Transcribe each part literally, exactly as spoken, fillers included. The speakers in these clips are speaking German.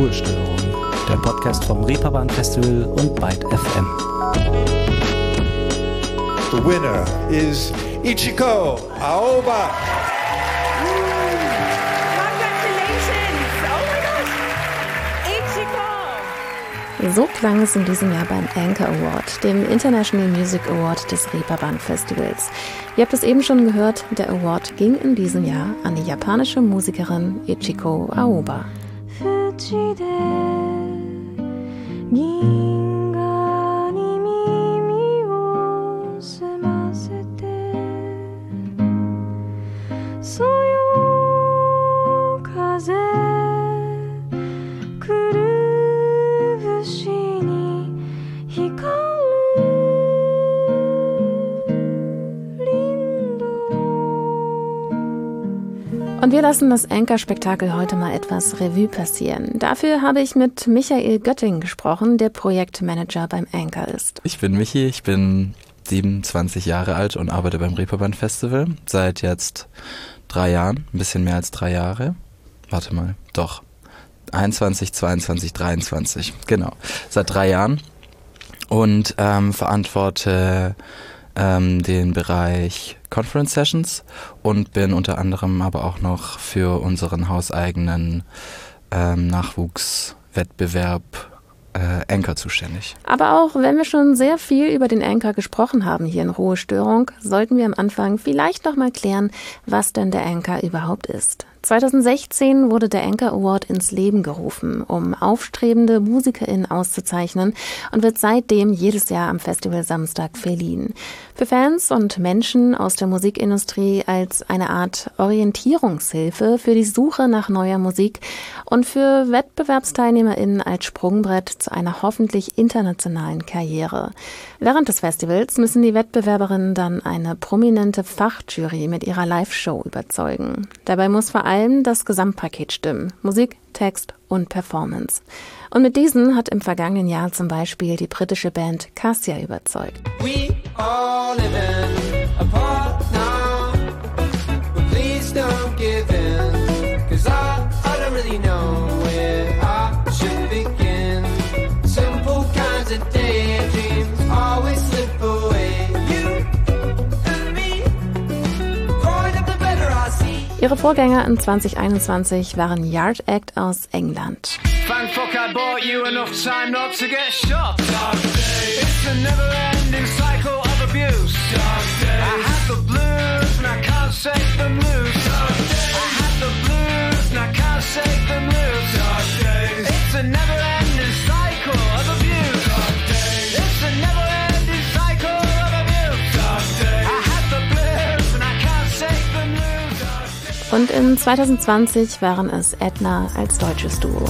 Ruhestörung, der Podcast vom Reeperbahn Festival und Byte F M. The winner is Ichiko Aoba. So klang es in diesem Jahr beim Anchor Award, dem International Music Award des Reeperbahn Festivals. Ihr habt es eben schon gehört, der Award ging in diesem Jahr an die japanische Musikerin Ichiko Aoba. Und wir lassen das Anchor-Spektakel heute mal etwas Revue passieren. Dafür habe ich mit Michael Götting gesprochen, der Projektmanager beim Anchor ist. Ich bin Michi, ich bin siebenundzwanzig Jahre alt und arbeite beim Reeperbahn Festival seit jetzt drei Jahren, ein bisschen mehr als drei Jahre. Warte mal, doch, einundzwanzig, zweiundzwanzig, dreiundzwanzig, genau, seit drei Jahren und ähm, verantworte ähm, den Bereich Conference Sessions und bin unter anderem aber auch noch für unseren hauseigenen ähm, Nachwuchswettbewerb äh, Anchor zuständig. Aber auch wenn wir schon sehr viel über den Anchor gesprochen haben hier in Ruhestörung, sollten wir am Anfang vielleicht noch mal klären, was denn der Anchor überhaupt ist. zweitausendsechzehn wurde der Anchor Award ins Leben gerufen, um aufstrebende MusikerInnen auszuzeichnen und wird seitdem jedes Jahr am Festival Samstag verliehen. Für Fans und Menschen aus der Musikindustrie als eine Art Orientierungshilfe für die Suche nach neuer Musik und für WettbewerbsteilnehmerInnen als Sprungbrett zu einer hoffentlich internationalen Karriere. Während des Festivals müssen die Wettbewerberinnen dann eine prominente Fachjury mit ihrer Live-Show überzeugen. Dabei muss vor allem das Gesamtpaket stimmen. Musik, Text und Performance. Und mit diesen hat im vergangenen Jahr zum Beispiel die britische Band Cassia überzeugt. We all living apart now, but please don't give in, 'cause I, I don't really know where I should begin. Simple kinds of daydreams always slip away. You and me, growing up the better I see. Ihre Vorgänger in zwanzig einundzwanzig waren Yard Act aus England. Thank fuck I bought you enough time not to get shot. It's a never-ending cycle of abuse. I had the blues and I can't shake them loose. I had the blues and I can't shake them loose. It's a never-ending cycle of abuse. It's a never-ending cycle of abuse. I had the blues and I can't shake them loose. Und in zweitausendzwanzig waren es Edna als deutsches Duo.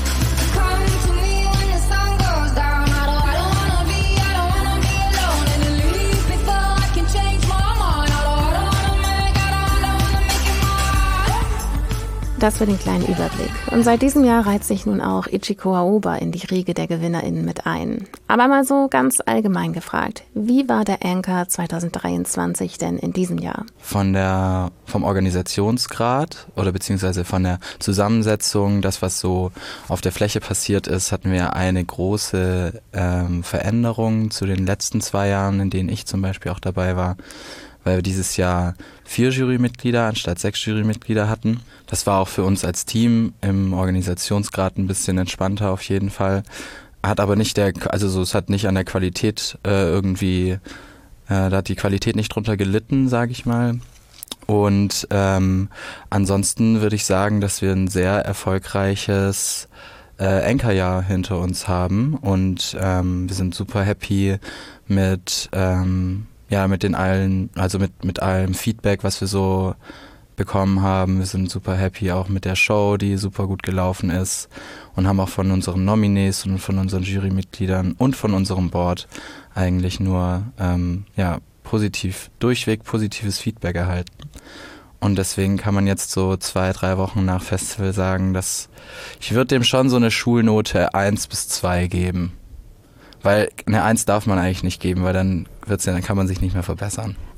Das für den kleinen Überblick. Und seit diesem Jahr reiht sich nun auch Ichiko Aoba in die Riege der GewinnerInnen mit ein. Aber mal so ganz allgemein gefragt, wie war der Anchor zweitausenddreiundzwanzig denn in diesem Jahr? Von der, vom Organisationsgrad oder beziehungsweise von der Zusammensetzung, das was so auf der Fläche passiert ist, hatten wir eine große ähm, Veränderung zu den letzten zwei Jahren, in denen ich zum Beispiel auch dabei war, weil wir dieses Jahr vier Jurymitglieder anstatt sechs Jurymitglieder hatten. Das war auch für uns als Team im Organisationsgrad ein bisschen entspannter auf jeden Fall. Hat aber nicht der, also so, es hat nicht an der Qualität äh, irgendwie, äh, da hat die Qualität nicht drunter gelitten, sage ich mal. Und ähm, ansonsten würde ich sagen, dass wir ein sehr erfolgreiches äh, Anchor-Jahr hinter uns haben und ähm, wir sind super happy mit ähm, ja mit den allen, also mit mit allem Feedback, was wir so bekommen haben. Wir sind super happy auch mit der Show, die super gut gelaufen ist und haben auch von unseren Nominees und von unseren Jurymitgliedern und von unserem Board eigentlich nur ähm, ja positiv, durchweg positives Feedback erhalten. Und deswegen kann man jetzt so zwei, drei Wochen nach Festival sagen, dass ich würde dem schon so eine Schulnote eins bis zwei geben. Weil eine eins darf man eigentlich nicht geben, weil dann wird's ja, dann kann man sich nicht mehr verbessern.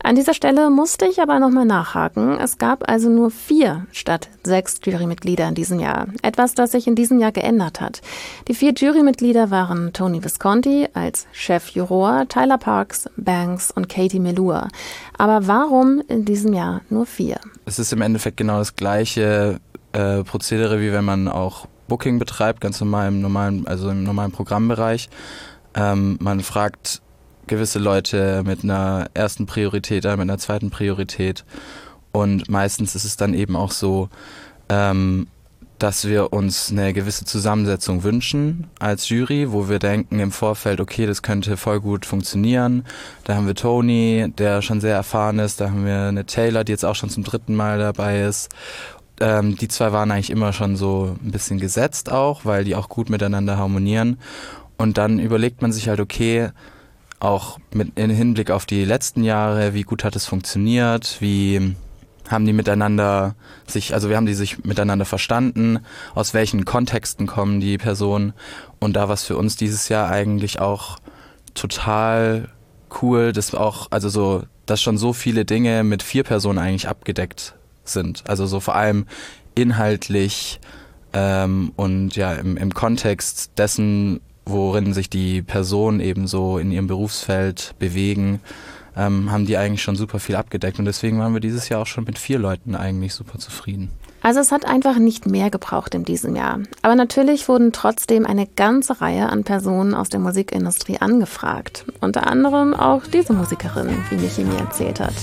An dieser Stelle musste ich aber nochmal nachhaken. Es gab also nur vier statt sechs Jurymitglieder in diesem Jahr. Etwas, das sich in diesem Jahr geändert hat. Die vier Jurymitglieder waren Tony Visconti als Chefjuror, Tyler Parks, Banks und Katie Melua. Aber warum in diesem Jahr nur vier? Es ist im Endeffekt genau das gleiche äh, Prozedere, wie wenn man auch Booking betreibt, ganz normal im normalen, also im normalen Programmbereich. Ähm, man fragt gewisse Leute mit einer ersten Priorität, mit einer zweiten Priorität, und meistens ist es dann eben auch so, ähm, dass wir uns eine gewisse Zusammensetzung wünschen als Jury, wo wir denken im Vorfeld, okay, das könnte voll gut funktionieren. Da haben wir Tony, der schon sehr erfahren ist, da haben wir eine Taylor, die jetzt auch schon zum dritten Mal dabei ist. Ähm, die zwei waren eigentlich immer schon so ein bisschen gesetzt auch, weil die auch gut miteinander harmonieren. Und dann überlegt man sich halt, okay, auch mit in Hinblick auf die letzten Jahre, wie gut hat es funktioniert, wie haben die miteinander sich, also wir haben die sich miteinander verstanden, aus welchen Kontexten kommen die Personen, und da war es für uns dieses Jahr eigentlich auch total cool, dass auch, also so, dass schon so viele Dinge mit vier Personen eigentlich abgedeckt sind, also so vor allem inhaltlich ähm, und ja im, im Kontext dessen, worin sich die Personen eben so in ihrem Berufsfeld bewegen, ähm, haben die eigentlich schon super viel abgedeckt. Und deswegen waren wir dieses Jahr auch schon mit vier Leuten eigentlich super zufrieden. Also es hat einfach nicht mehr gebraucht in diesem Jahr. Aber natürlich wurden trotzdem eine ganze Reihe an Personen aus der Musikindustrie angefragt. Unter anderem auch diese Musikerin, wie Michi mir erzählt hat.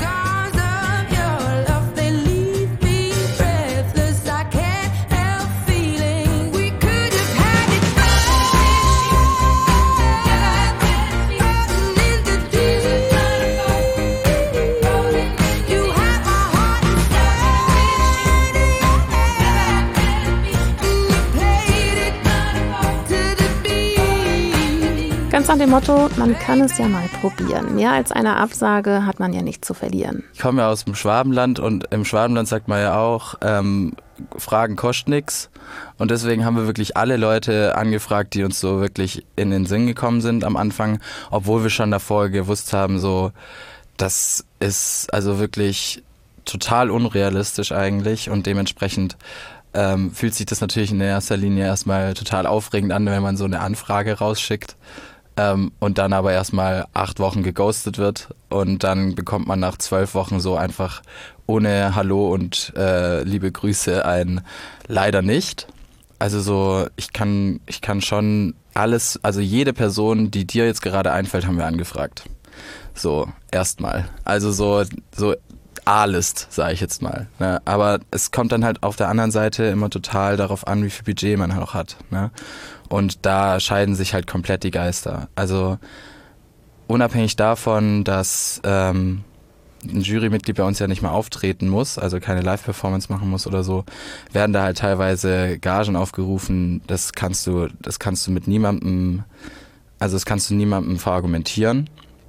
Ganz nach dem Motto, man kann es ja mal probieren. Mehr als eine Absage hat man ja nicht zu verlieren. Ich komme ja aus dem Schwabenland, und im Schwabenland sagt man ja auch, ähm, Fragen kosten nix. Und deswegen haben wir wirklich alle Leute angefragt, die uns so wirklich in den Sinn gekommen sind am Anfang, obwohl wir schon davor gewusst haben, so, das ist also wirklich total unrealistisch eigentlich, und dementsprechend ähm, fühlt sich das natürlich in erster Linie erstmal total aufregend an, wenn man so eine Anfrage rausschickt. Ähm, und dann aber erstmal acht Wochen geghostet wird, und dann bekommt man nach zwölf Wochen so einfach ohne Hallo und äh, liebe Grüße ein leider nicht. Also so, ich kann, ich kann schon alles, also jede Person, die dir jetzt gerade einfällt, haben wir angefragt. So, erstmal. Also so, so A-List, sage ich jetzt mal. Ne? Aber es kommt dann halt auf der anderen Seite immer total darauf an, wie viel Budget man auch hat. Ne? Und da scheiden sich halt komplett die Geister. Also unabhängig davon, dass ähm, ein Jurymitglied bei uns ja nicht mehr auftreten muss, also keine Live-Performance machen muss oder so, werden da halt teilweise Gagen aufgerufen. Das kannst du, das kannst du mit niemandem, also das kannst du niemandem verargumentieren.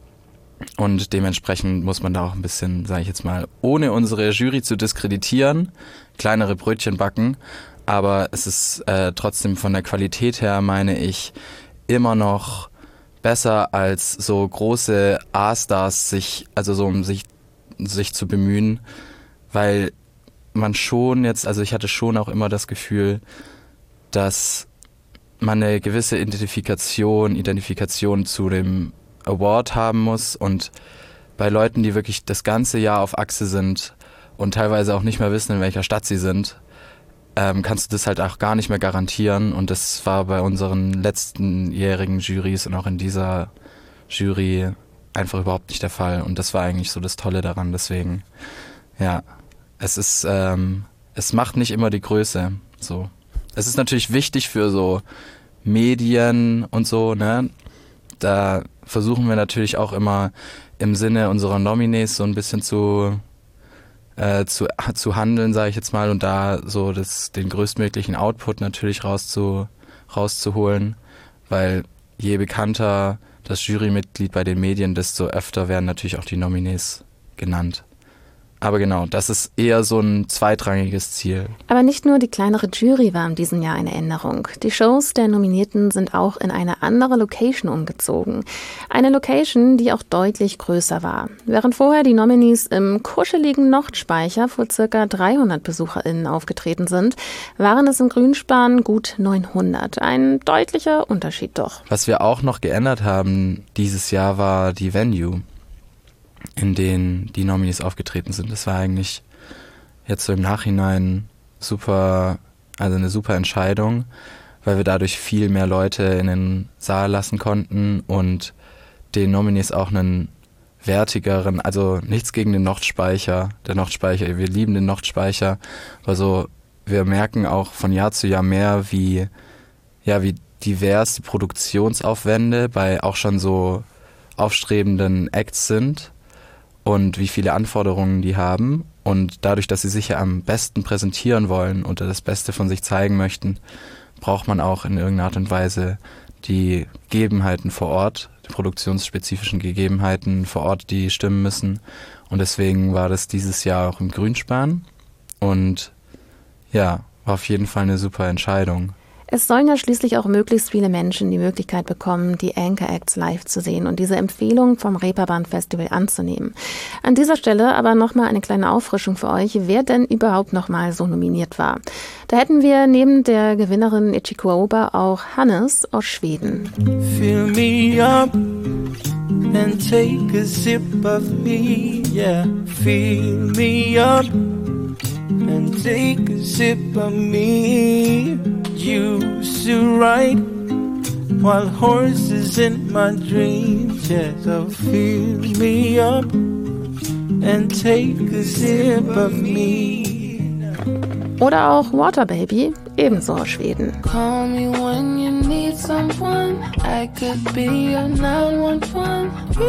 Und dementsprechend muss man da auch ein bisschen, sage ich jetzt mal, ohne unsere Jury zu diskreditieren, kleinere Brötchen backen. Aber es ist äh, trotzdem von der Qualität her, meine ich, immer noch besser als so große A-Stars sich, also so um sich, sich zu bemühen, weil man schon jetzt, also ich hatte schon auch immer das Gefühl, dass man eine gewisse Identifikation, Identifikation zu dem Award haben muss, und bei Leuten, die wirklich das ganze Jahr auf Achse sind und teilweise auch nicht mehr wissen, in welcher Stadt sie sind, ähm, kannst du das halt auch gar nicht mehr garantieren, und das war bei unseren letztenjährigen Jurys und auch in dieser Jury einfach überhaupt nicht der Fall, und das war eigentlich so das Tolle daran. Deswegen, ja, es ist, ähm, es macht nicht immer die Größe, so. Es ist natürlich wichtig für so Medien und so, ne, da versuchen wir natürlich auch immer im Sinne unserer Nominees so ein bisschen zu äh, zu, zu handeln, sage ich jetzt mal, und da so das, den größtmöglichen Output natürlich rauszu, rauszuholen, weil je bekannter das Jurymitglied bei den Medien, desto öfter werden natürlich auch die Nominees genannt. Aber genau, das ist eher so ein zweitrangiges Ziel. Aber nicht nur die kleinere Jury war in diesem Jahr eine Änderung. Die Shows der Nominierten sind auch in eine andere Location umgezogen. Eine Location, die auch deutlich größer war. Während vorher die Nominees im kuscheligen Nordspeicher vor ca. dreihundert BesucherInnen aufgetreten sind, waren es im Grünspan gut neunhundert. Ein deutlicher Unterschied doch. Was wir auch noch geändert haben dieses Jahr war die Venue, in denen die Nominees aufgetreten sind. Das war eigentlich jetzt so im Nachhinein super, also eine super Entscheidung, weil wir dadurch viel mehr Leute in den Saal lassen konnten und den Nominees auch einen wertigeren, also nichts gegen den Nordspeicher, der Nordspeicher, wir lieben den Nordspeicher, aber so, wir merken auch von Jahr zu Jahr mehr, wie, ja, wie divers die Produktionsaufwände bei auch schon so aufstrebenden Acts sind und wie viele Anforderungen die haben. Und dadurch, dass sie sich ja am besten präsentieren wollen und das Beste von sich zeigen möchten, braucht man auch in irgendeiner Art und Weise die Gegebenheiten vor Ort, die produktionsspezifischen Gegebenheiten vor Ort, die stimmen müssen. Und deswegen war das dieses Jahr auch im Grünspan. Und ja, war auf jeden Fall eine super Entscheidung. Es sollen ja schließlich auch möglichst viele Menschen die Möglichkeit bekommen, die Anchor Acts live zu sehen und diese Empfehlung vom Reeperbahn Festival anzunehmen. An dieser Stelle aber nochmal eine kleine Auffrischung für euch, wer denn überhaupt nochmal so nominiert war. Da hätten wir neben der Gewinnerin Ichiko Aoba auch Hannes aus Schweden. Fill me up and take a sip of me, yeah. Fill me up and take a sip of me. Used to ride wild horses in my dreams, yeah. So fill me up and take a sip of me. Oder auch Water Baby, ebenso aus Schweden. Call me when you need someone. I could be your nine one one.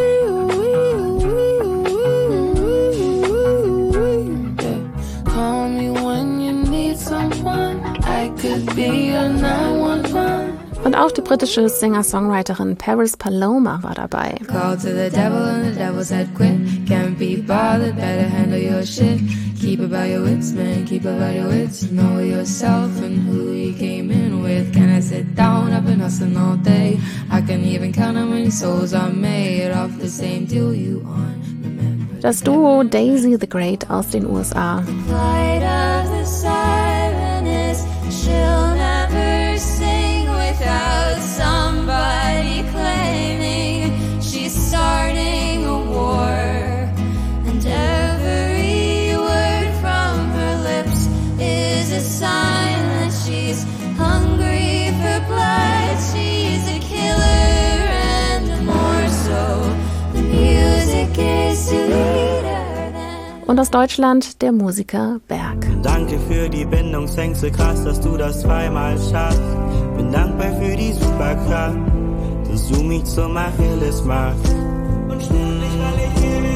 Call me when you need someone. I could be your nine one one. Und auch die britische Singer-Songwriterin Paris Paloma war dabei. Call to the devil and the devil said quit. Can't be bothered, better handle your shit. Keep about your wits, man, keep about your wits. Know yourself and who you came in with. Can I sit down? I've been hustling all day. I can even count how many souls I made off the same deal you on. Remember Das Duo Daisy the Great aus den U S A. Light of the siren is she'll never sing without somebody claiming she's starting a war. And every word from her lips is a sign that she's hungry for blood. She's a killer and more so. The music is sweeter than. Und aus Deutschland der Musiker Berg. Danke für die Bindungsängste, krass, dass du das zweimal schaffst. Bin dankbar für die Superkraft, dass du mich zum Achilles machst. Und ständig, weil ich hier bin,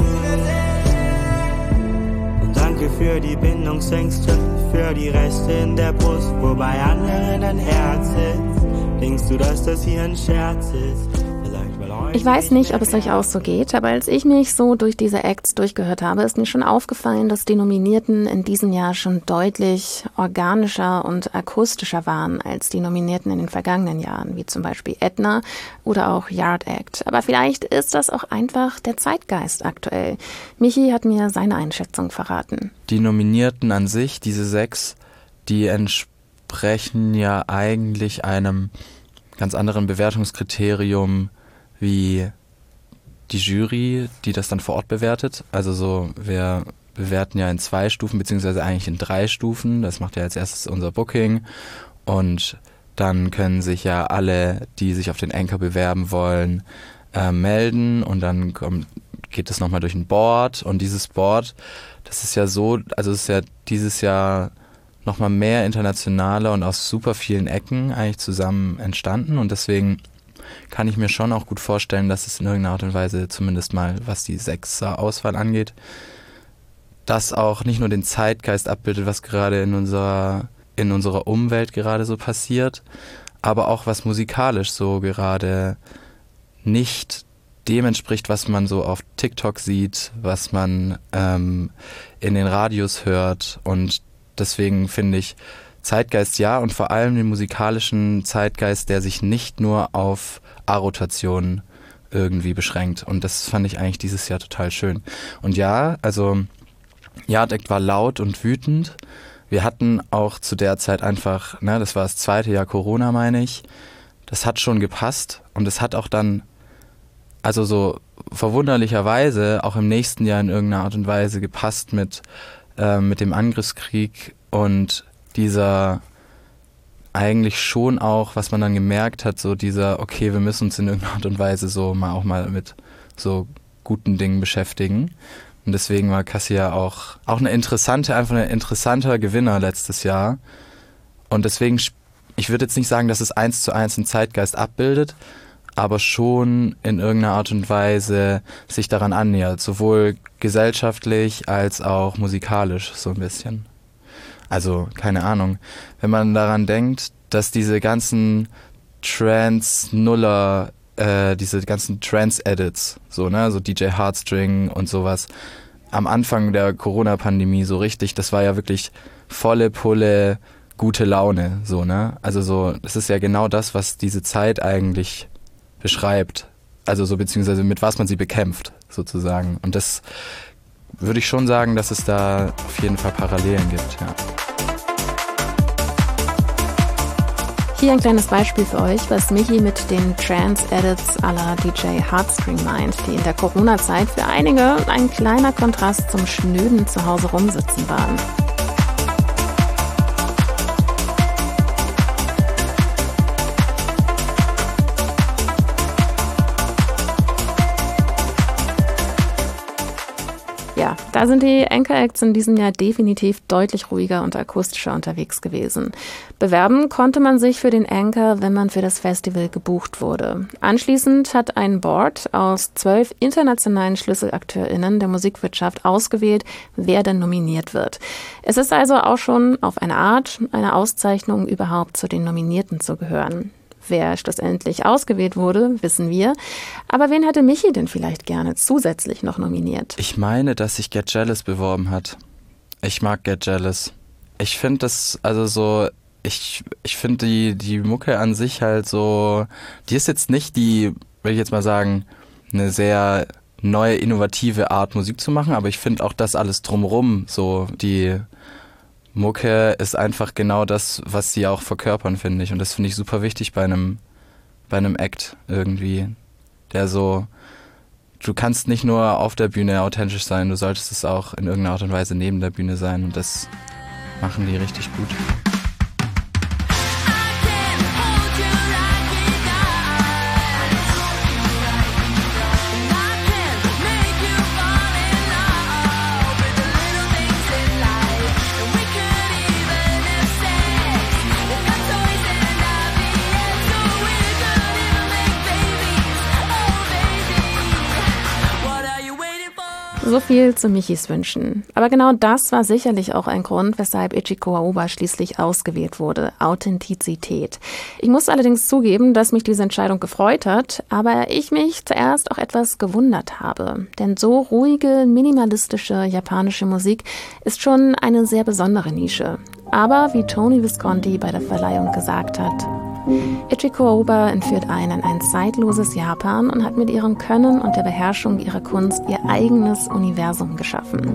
die Gefühle sehen. Und danke für die Bindungsängste, für die Reste in der Brust, wo bei anderen ein Herz sitzt. Denkst du, dass das hier ein Scherz ist? Ich weiß nicht, ob es euch auch so geht, aber als ich mich so durch diese Acts durchgehört habe, ist mir schon aufgefallen, dass die Nominierten in diesem Jahr schon deutlich organischer und akustischer waren als die Nominierten in den vergangenen Jahren, wie zum Beispiel Edna oder auch Yard Act. Aber vielleicht ist das auch einfach der Zeitgeist aktuell. Michi hat mir seine Einschätzung verraten. Die Nominierten an sich, diese sechs, die entsprechen ja eigentlich einem ganz anderen Bewertungskriterium wie die Jury, die das dann vor Ort bewertet. Also so, wir bewerten ja in zwei Stufen, beziehungsweise eigentlich in drei Stufen. Das macht ja als erstes unser Booking. Und dann können sich ja alle, die sich auf den Anchor bewerben wollen, äh, melden. Und dann kommt, geht es nochmal durch ein Board. Und dieses Board, das ist ja so, also es ist ja dieses Jahr nochmal mehr internationaler und aus super vielen Ecken eigentlich zusammen entstanden. Und deswegen kann ich mir schon auch gut vorstellen, dass es in irgendeiner Art und Weise, zumindest mal was die Sechser-Auswahl angeht, das auch nicht nur den Zeitgeist abbildet, was gerade in unserer, in unserer Umwelt gerade so passiert, aber auch was musikalisch so gerade nicht dem entspricht, was man so auf TikTok sieht, was man ähm, in den Radios hört. Und deswegen finde ich Zeitgeist ja, und vor allem den musikalischen Zeitgeist, der sich nicht nur auf A-Rotation irgendwie beschränkt. Und das fand ich eigentlich dieses Jahr total schön. Und ja, also Yard Act war laut und wütend. Wir hatten auch zu der Zeit einfach, ne, das war das zweite Jahr Corona, meine ich, das hat schon gepasst und es hat auch dann, also so verwunderlicherweise, auch im nächsten Jahr in irgendeiner Art und Weise gepasst mit, äh, mit dem Angriffskrieg und dieser eigentlich schon auch, was man dann gemerkt hat, so dieser, okay, wir müssen uns in irgendeiner Art und Weise so mal auch mal mit so guten Dingen beschäftigen. Und deswegen war Cassia auch, auch eine interessante, einfach ein interessanter Gewinner letztes Jahr. Und deswegen, ich würde jetzt nicht sagen, dass es eins zu eins einen Zeitgeist abbildet, aber schon in irgendeiner Art und Weise sich daran annähert, sowohl gesellschaftlich als auch musikalisch so ein bisschen. Also, keine Ahnung, wenn man daran denkt, dass diese ganzen Trance-Nuller, äh, diese ganzen Trance-Edits, so, ne, so D J Heartstring und sowas, am Anfang der Corona-Pandemie so richtig, das war ja wirklich volle Pulle, gute Laune, so, ne, also so, das ist ja genau das, was diese Zeit eigentlich beschreibt, also so, beziehungsweise mit was man sie bekämpft, sozusagen, und das würde ich schon sagen, dass es da auf jeden Fall Parallelen gibt, ja. Hier ein kleines Beispiel für euch, was Michi mit den Trance-Edits à la D J Heartstring meint, die in der Corona-Zeit für einige ein kleiner Kontrast zum schnöden Zuhause rumsitzen waren. Ja, da sind die Anchor Acts in diesem Jahr definitiv deutlich ruhiger und akustischer unterwegs gewesen. Bewerben konnte man sich für den Anchor, wenn man für das Festival gebucht wurde. Anschließend hat ein Board aus zwölf internationalen SchlüsselakteurInnen der Musikwirtschaft ausgewählt, wer denn nominiert wird. Es ist also auch schon auf eine Art eine Auszeichnung, überhaupt zu den Nominierten zu gehören. Wer schlussendlich ausgewählt wurde, wissen wir. Aber wen hätte Michi denn vielleicht gerne zusätzlich noch nominiert? Ich meine, dass sich Get Jealous beworben hat. Ich mag Get Jealous. Ich finde das, also so, ich, ich finde die, die Mucke an sich halt so, die ist jetzt nicht die, will ich jetzt mal sagen, eine sehr neue, innovative Art Musik zu machen, aber ich finde auch das alles drumrum, so die Mucke ist einfach genau das, was sie auch verkörpern, finde ich. Und das finde ich super wichtig bei einem, bei einem Act irgendwie, der so, du kannst nicht nur auf der Bühne authentisch sein, du solltest es auch in irgendeiner Art und Weise neben der Bühne sein, und das machen die richtig gut. So viel zu Michis Wünschen. Aber genau das war sicherlich auch ein Grund, weshalb Ichiko Aoba schließlich ausgewählt wurde. Authentizität. Ich muss allerdings zugeben, dass mich diese Entscheidung gefreut hat, aber ich mich zuerst auch etwas gewundert habe. Denn so ruhige, minimalistische japanische Musik ist schon eine sehr besondere Nische. Aber wie Tony Visconti bei der Verleihung gesagt hat, Ichiko Aoba entführt einen in ein zeitloses Japan und hat mit ihrem Können und der Beherrschung ihrer Kunst ihr eigenes Universum geschaffen.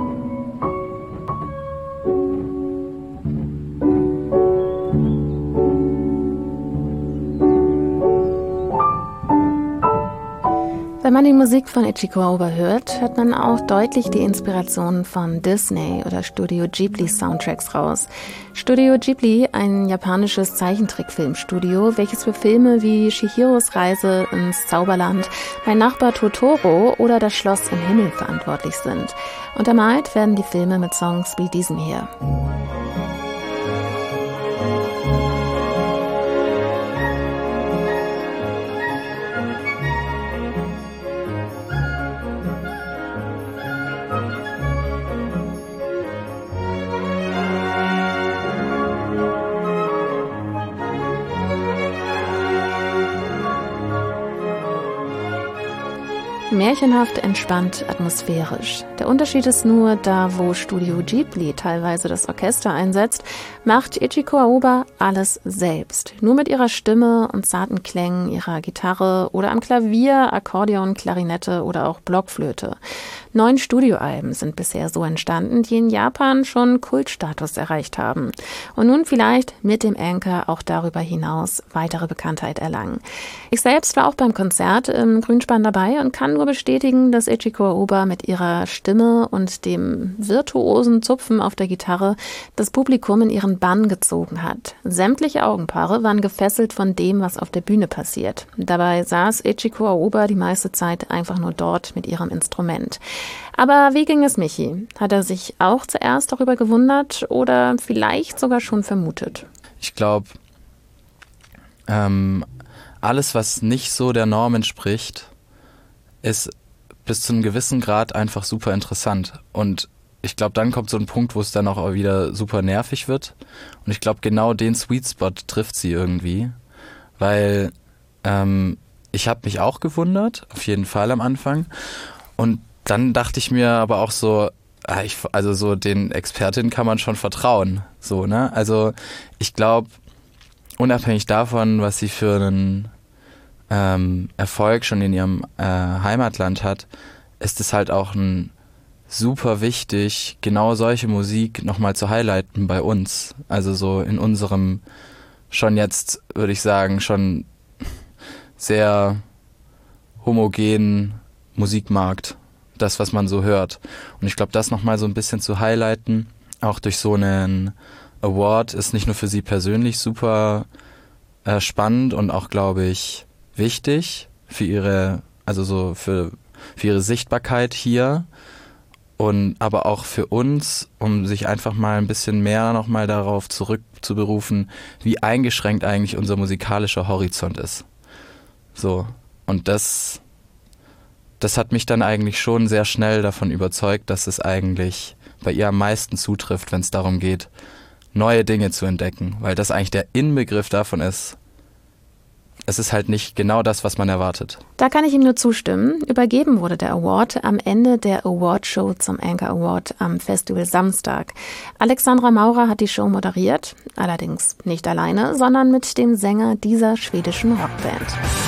Wenn man die Musik von Ichiko Aoba hört, hört man auch deutlich die Inspiration von Disney oder Studio Ghibli Soundtracks raus. Studio Ghibli, ein japanisches Zeichentrickfilmstudio, welches für Filme wie Chihiros Reise ins Zauberland, Mein Nachbar Totoro oder Das Schloss im Himmel verantwortlich sind. Untermalt werden die Filme mit Songs wie diesem hier. Märchenhaft, entspannt, atmosphärisch. Der Unterschied ist nur, da wo Studio Ghibli teilweise das Orchester einsetzt, macht Ichiko Aoba alles selbst. Nur mit ihrer Stimme und zarten Klängen ihrer Gitarre oder am Klavier, Akkordeon, Klarinette oder auch Blockflöte. Neun Studioalben sind bisher so entstanden, die in Japan schon Kultstatus erreicht haben. Und nun vielleicht mit dem Anchor auch darüber hinaus weitere Bekanntheit erlangen. Ich selbst war auch beim Konzert im Grünspan dabei und kann nur bestätigen, dass Ichiko Aoba mit ihrer Stimme und dem virtuosen Zupfen auf der Gitarre das Publikum in ihren Bann gezogen hat. Sämtliche Augenpaare waren gefesselt von dem, was auf der Bühne passiert. Dabei saß Ichiko Aoba die meiste Zeit einfach nur dort mit ihrem Instrument. Aber wie ging es Michi? Hat er sich auch zuerst darüber gewundert oder vielleicht sogar schon vermutet? Ich glaube, ähm, alles, was nicht so der Norm entspricht, ist bis zu einem gewissen Grad einfach super interessant. Und ich glaube, dann kommt so ein Punkt, wo es dann auch wieder super nervig wird. Und ich glaube, genau den Sweet Spot trifft sie irgendwie. Weil ähm, ich habe mich auch gewundert, auf jeden Fall am Anfang. Und dann dachte ich mir aber auch so, ich, also so den Expertinnen kann man schon vertrauen. So, ne? Also ich glaube, unabhängig davon, was sie für einen ähm, Erfolg schon in ihrem äh, Heimatland hat, ist es halt auch ein super wichtig, genau solche Musik nochmal zu highlighten bei uns. Also so in unserem schon jetzt, würde ich sagen, schon sehr homogenen Musikmarkt. Das, was man so hört. Und ich glaube, das nochmal so ein bisschen zu highlighten, auch durch so einen Award, ist nicht nur für sie persönlich super äh, spannend und auch, glaube ich, wichtig für ihre, also so für, für ihre Sichtbarkeit hier und aber auch für uns, um sich einfach mal ein bisschen mehr nochmal darauf zurückzuberufen, wie eingeschränkt eigentlich unser musikalischer Horizont ist. So. Und das Das hat mich dann eigentlich schon sehr schnell davon überzeugt, dass es eigentlich bei ihr am meisten zutrifft, wenn es darum geht, neue Dinge zu entdecken. Weil das eigentlich der Inbegriff davon ist, es ist halt nicht genau das, was man erwartet. Da kann ich ihm nur zustimmen. Übergeben wurde der Award am Ende der Awardshow zum Anchor Award am Festival Samstag. Alexandra Maurer hat die Show moderiert, allerdings nicht alleine, sondern mit dem Sänger dieser schwedischen Rockband.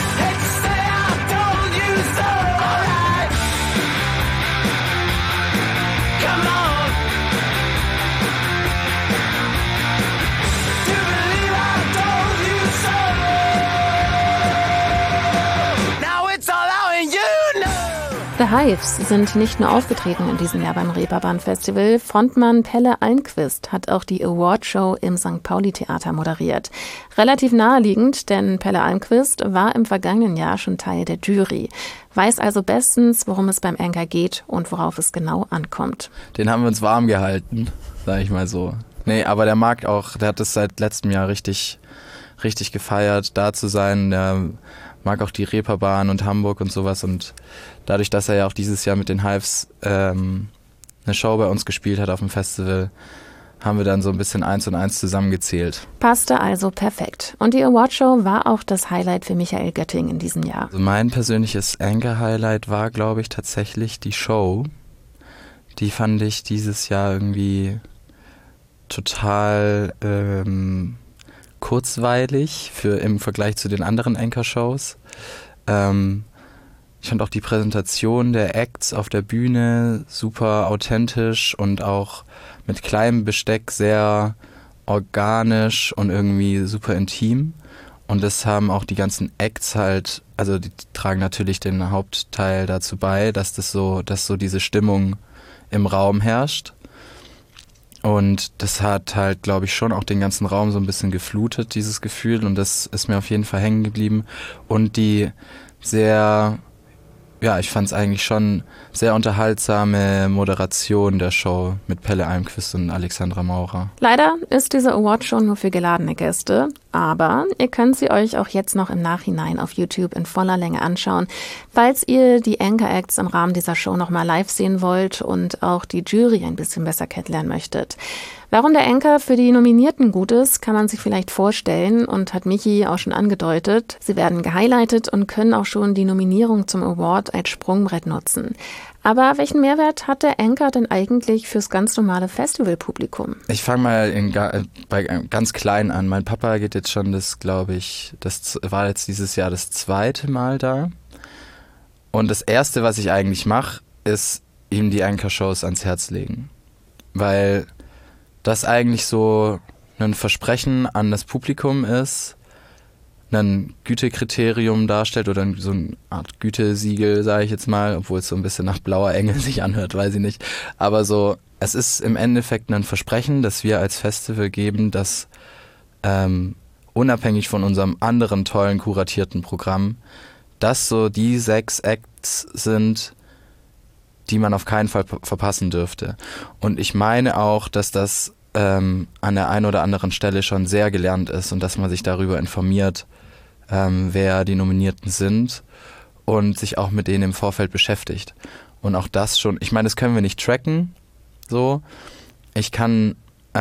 The Hives sind nicht nur aufgetreten in diesem Jahr beim Reeperbahn-Festival. Frontmann Pelle Almqvist hat auch die Awardshow im Sankt Pauli-Theater moderiert. Relativ naheliegend, denn Pelle Almqvist war im vergangenen Jahr schon Teil der Jury. Weiß also bestens, worum es beim Anchor geht und worauf es genau ankommt. Den haben wir uns warm gehalten, sag ich mal so. Nee, aber der mag auch, der hat es seit letztem Jahr richtig, richtig gefeiert, da zu sein. Der mag auch die Reeperbahn und Hamburg und sowas und dadurch, dass er ja auch dieses Jahr mit den Hives ähm, eine Show bei uns gespielt hat auf dem Festival, haben wir dann so ein bisschen eins und eins zusammengezählt. Passte also perfekt. Und die Awardshow war auch das Highlight für Michael Götting in diesem Jahr. Also mein persönliches Anchor-Highlight war, glaube ich, tatsächlich die Show. Die fand ich dieses Jahr irgendwie total ähm, kurzweilig für, im Vergleich zu den anderen Anchor-Shows. Ähm, ich fand auch die Präsentation der Acts auf der Bühne super authentisch und auch mit kleinem Besteck sehr organisch und irgendwie super intim. Und das haben auch die ganzen Acts halt, also die tragen natürlich den Hauptteil dazu bei, dass das so, dass so diese Stimmung im Raum herrscht. Und das hat halt, glaube ich, schon auch den ganzen Raum so ein bisschen geflutet, dieses Gefühl. Und das ist mir auf jeden Fall hängen geblieben. Und die sehr, ja, ich fand es eigentlich schon sehr unterhaltsame Moderation der Show mit Pelle Almqvist und Alexandra Maurer. Leider ist diese Awardshow nur für geladene Gäste, aber ihr könnt sie euch auch jetzt noch im Nachhinein auf YouTube in voller Länge anschauen, falls ihr die Anchor Acts im Rahmen dieser Show nochmal live sehen wollt und auch die Jury ein bisschen besser kennenlernen möchtet. Warum der Anchor für die Nominierten gut ist, kann man sich vielleicht vorstellen und hat Michi auch schon angedeutet. Sie werden gehighlightet und können auch schon die Nominierung zum Award als Sprungbrett nutzen. Aber welchen Mehrwert hat der Anchor denn eigentlich fürs ganz normale Festivalpublikum? Ich fange mal in, bei ganz klein an. Mein Papa geht jetzt schon, das glaube ich, das war jetzt dieses Jahr das zweite Mal da. Und das Erste, was ich eigentlich mache, ist ihm die Anchor-Shows ans Herz legen. Weil das eigentlich so ein Versprechen an das Publikum ist, ein Gütekriterium darstellt oder so eine Art Gütesiegel, sage ich jetzt mal, obwohl es so ein bisschen nach blauer Engel sich anhört, weiß ich nicht. Aber so, es ist im Endeffekt ein Versprechen, das wir als Festival geben, das ähm, unabhängig von unserem anderen tollen kuratierten Programm, das so die sechs Acts sind, die man auf keinen Fall verpassen dürfte. Und ich meine auch, dass das ähm, an der einen oder anderen Stelle schon sehr gelernt ist und dass man sich darüber informiert, ähm, wer die Nominierten sind und sich auch mit denen im Vorfeld beschäftigt. Und auch das schon, ich meine, das können wir nicht tracken, so. Ich kann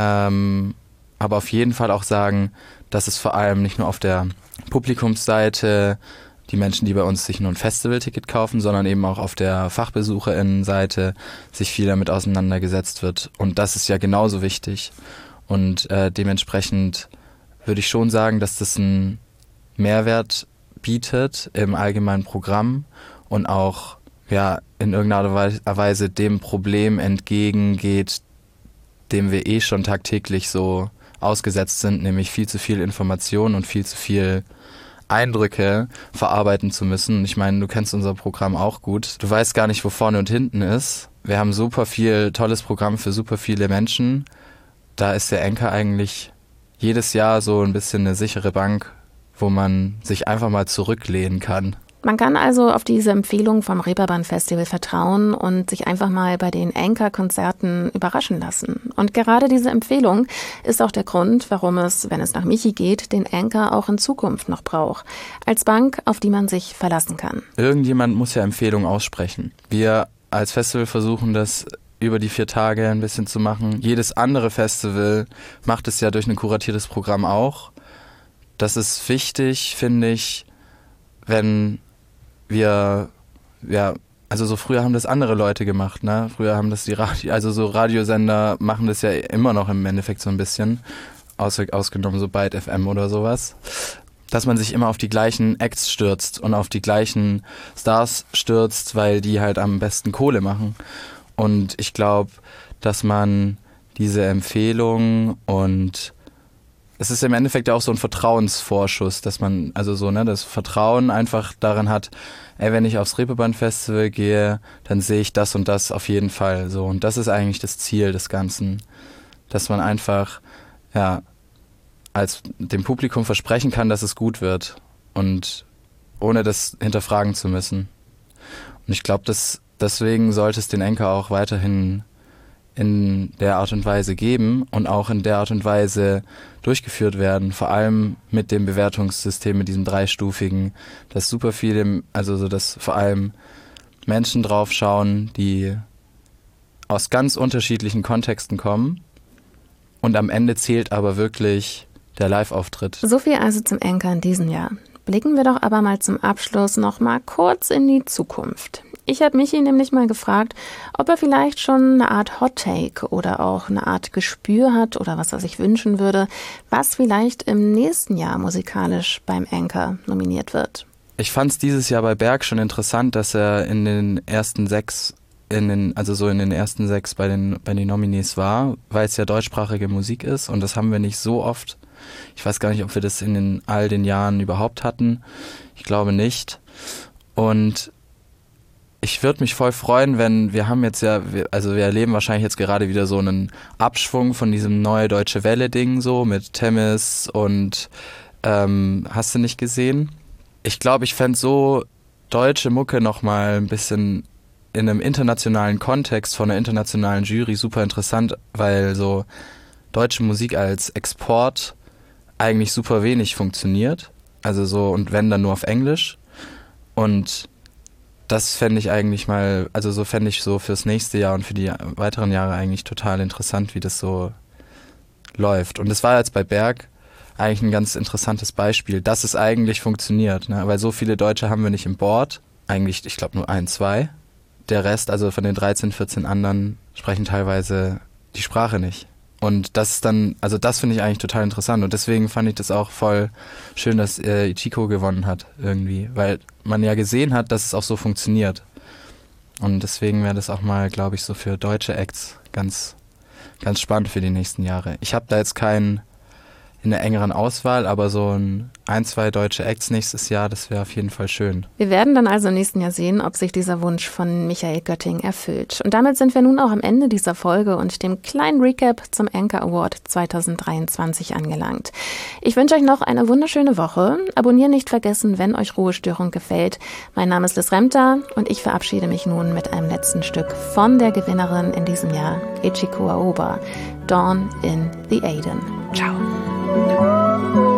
ähm, aber auf jeden Fall auch sagen, dass es vor allem nicht nur auf der Publikumsseite die Menschen, die bei uns sich nur ein Festivalticket kaufen, sondern eben auch auf der FachbesucherInnen-Seite sich viel damit auseinandergesetzt wird. Und das ist ja genauso wichtig. Und äh, dementsprechend würde ich schon sagen, dass das einen Mehrwert bietet im allgemeinen Programm und auch ja, in irgendeiner Weise dem Problem entgegengeht, dem wir eh schon tagtäglich so ausgesetzt sind, nämlich viel zu viel Information und viel zu viel Eindrücke verarbeiten zu müssen. Ich meine, du kennst unser Programm auch gut. Du weißt gar nicht, wo vorne und hinten ist. Wir haben super viel tolles Programm für super viele Menschen. Da ist der Anchor eigentlich jedes Jahr so ein bisschen eine sichere Bank, wo man sich einfach mal zurücklehnen kann. Man kann also auf diese Empfehlung vom Reeperbahn Festival vertrauen und sich einfach mal bei den Anchor-Konzerten überraschen lassen. Und gerade diese Empfehlung ist auch der Grund, warum es, wenn es nach Michi geht, den Anchor auch in Zukunft noch braucht. Als Bank, auf die man sich verlassen kann. Irgendjemand muss ja Empfehlungen aussprechen. Wir als Festival versuchen das über die vier Tage ein bisschen zu machen. Jedes andere Festival macht es ja durch ein kuratiertes Programm auch. Das ist wichtig, finde ich, wenn wir, ja, also so früher haben das andere Leute gemacht, ne? Früher haben das die Radio, also so Radiosender machen das ja immer noch im Endeffekt so ein bisschen, aus, ausgenommen so Byte F M oder sowas, dass man sich immer auf die gleichen Acts stürzt und auf die gleichen Stars stürzt, weil die halt am besten Kohle machen. Und ich glaube, dass man diese Empfehlung und es ist im Endeffekt auch so ein Vertrauensvorschuss, dass man, also so, ne, das Vertrauen einfach daran hat, ey, wenn ich aufs Reeperbahn Festival gehe, dann sehe ich das und das auf jeden Fall, so. Und das ist eigentlich das Ziel des Ganzen, dass man einfach, ja, als dem Publikum versprechen kann, dass es gut wird und ohne das hinterfragen zu müssen. Und ich glaube, dass deswegen sollte es den Anchor auch weiterhin in der Art und Weise geben und auch in der Art und Weise durchgeführt werden, vor allem mit dem Bewertungssystem, mit diesem dreistufigen, dass super viele, also so, dass vor allem Menschen drauf schauen, die aus ganz unterschiedlichen Kontexten kommen und am Ende zählt aber wirklich der Live-Auftritt. So viel also zum Anchor in diesem Jahr. Blicken wir doch aber mal zum Abschluss noch mal kurz in die Zukunft. Ich habe Michi nämlich mal gefragt, ob er vielleicht schon eine Art Hot-Take oder auch eine Art Gespür hat oder was er sich wünschen würde, was vielleicht im nächsten Jahr musikalisch beim Anchor nominiert wird. Ich fand es dieses Jahr bei Berg schon interessant, dass er in den ersten sechs, in den, also so in den ersten sechs bei den, bei den Nominees war, weil es ja deutschsprachige Musik ist und das haben wir nicht so oft. Ich weiß gar nicht, ob wir das in den, all den Jahren überhaupt hatten. Ich glaube nicht. Und ich würde mich voll freuen, wenn wir haben jetzt ja, also wir erleben wahrscheinlich jetzt gerade wieder so einen Abschwung von diesem Neue Deutsche Welle-Ding so mit Temis und ähm, hast du nicht gesehen? Ich glaube, ich fände so deutsche Mucke nochmal ein bisschen in einem internationalen Kontext von einer internationalen Jury super interessant, weil so deutsche Musik als Export eigentlich super wenig funktioniert. Also so, und wenn, dann nur auf Englisch. Und das fände ich eigentlich mal, also so fände ich so fürs nächste Jahr und für die weiteren Jahre eigentlich total interessant, wie das so läuft. Und das war jetzt bei Berg eigentlich ein ganz interessantes Beispiel, dass es eigentlich funktioniert, ne? Weil so viele Deutsche haben wir nicht im Board. Eigentlich, ich glaube, nur ein, zwei. Der Rest, also von den dreizehn, vierzehn anderen, sprechen teilweise die Sprache nicht. Und das ist dann, also das finde ich eigentlich total interessant. Und deswegen fand ich das auch voll schön, dass äh, Ichiko gewonnen hat irgendwie. Weil man ja gesehen hat, dass es auch so funktioniert. Und deswegen wäre das auch mal, glaube ich, so für deutsche Acts ganz, ganz spannend für die nächsten Jahre. Ich habe da jetzt keinen in der engeren Auswahl, aber so ein, ein, zwei deutsche Acts nächstes Jahr, das wäre auf jeden Fall schön. Wir werden dann also im nächsten Jahr sehen, ob sich dieser Wunsch von Michael Götting erfüllt. Und damit sind wir nun auch am Ende dieser Folge und dem kleinen Recap zum Anchor Award zwanzig dreiundzwanzig angelangt. Ich wünsche euch noch eine wunderschöne Woche. Abonnieren nicht vergessen, wenn euch Ruhestörung gefällt. Mein Name ist Liz Remter und ich verabschiede mich nun mit einem letzten Stück von der Gewinnerin in diesem Jahr, Ichiko Aoba, Dawn in the Aiden. Ciao.